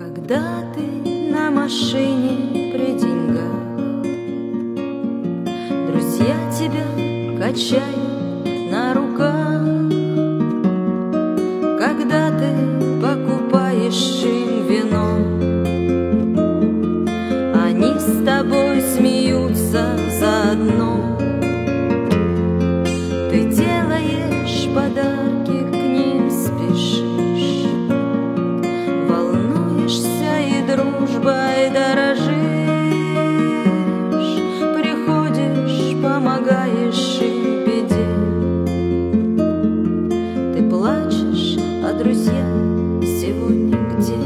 Когда ты на машине при деньгах, друзья тебя качают на руках. Когда ты покупаешь им вино, они с тобой смеются заодно. Ты делаешь подарки, к ним спешишь, волнуешься и дружбой дорожишь. Приходишь, помогаешь им в беде. Ты плачешь, а друзья сегодня где?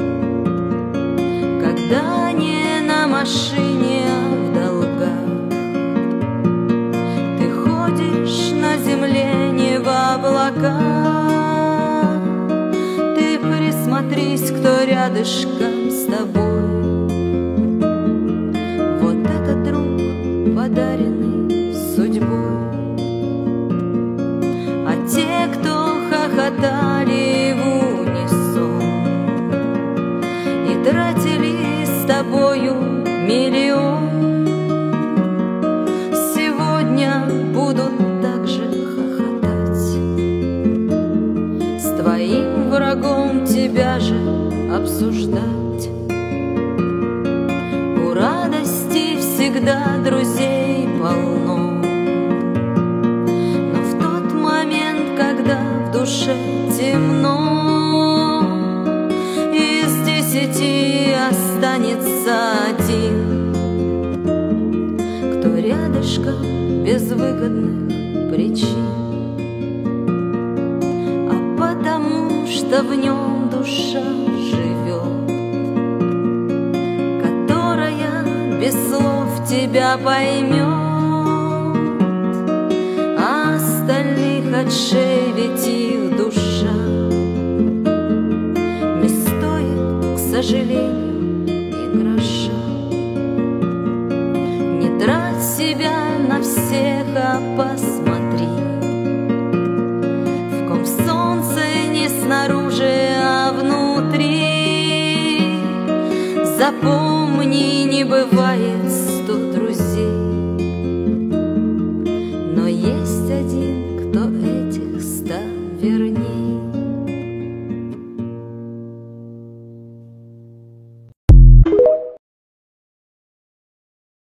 Когда не на машине, а в долгах, ты ходишь на земле, не в облаках. Ты присмотрись, кто рядышком с тобой. Вот этот друг, подаренный судьбой. А те, кто хохотали в унисон и тратили с тобою миллион, сегодня будут так же хохотать. С твоим врагом тебя же обсуждать. У радости всегда друзей полно, но в тот момент, когда в душе темно, из 10 останется один, кто рядышком без выгодных причин, а потому что в нем душа живет, которая без слов тебя поймет, а остальных отшевить их душа не стоит, к сожалению, ни гроша. Не трать себя на всех, а посмотри, в ком солнце не снаружи, а внутри. Запомни, не бывает